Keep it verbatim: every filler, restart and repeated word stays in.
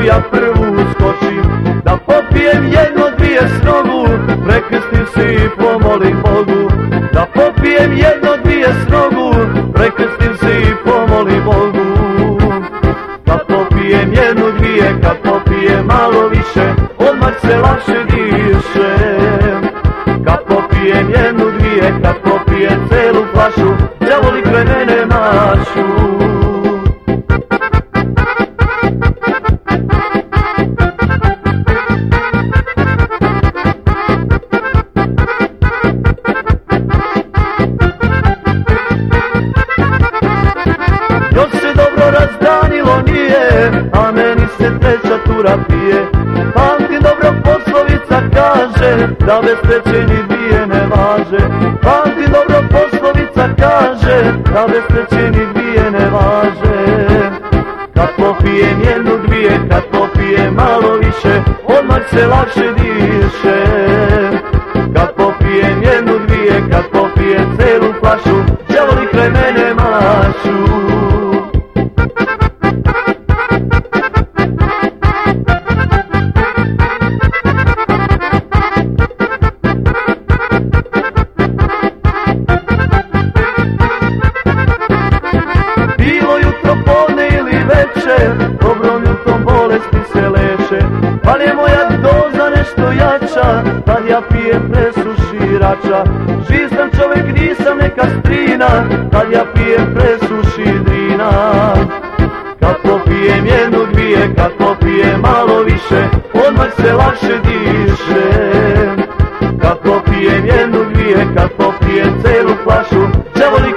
ja prvu skočim, da popijem jedno, dvije s nogu, prekrstim se i pomolim Bogu. Da popijem jedno, dvije s nogu, prekrstim se i pomolim Bogu. Kad popijem jednu, dvije, kad popijem malo više, odmah se lakše diše. Kad popijem jednu, dvije, kad popijem celu flašu, đavoli kraj mene mašu. Još se dobro razdanilo nije, a meni se treća tura pije. Pamtim dobro poslovica kaže, da bez treće ni dvije ne važe. Pamtim dobro poslovica kaže, da bez treće ni dvije ne važe. Kad popijem jednu, dvije, kad popijem malo više, odmah se lakše diše. Kad popijem jednu, dvije, kad popijem celu flašu, đavoli kraj mene mašu. Dobrom jutrom bolesti se leše, pa je moja doza nešto jača, kad ja pijem presuši rača. Živ sam čovjek, nisam neka strina, kad ja pijem presuši drina. Kad popijem jednu, dvije, kad popijem malo više, odmah se lakše diše. Kad popijem jednu, dvije, kad popijem celu flašu, đavoli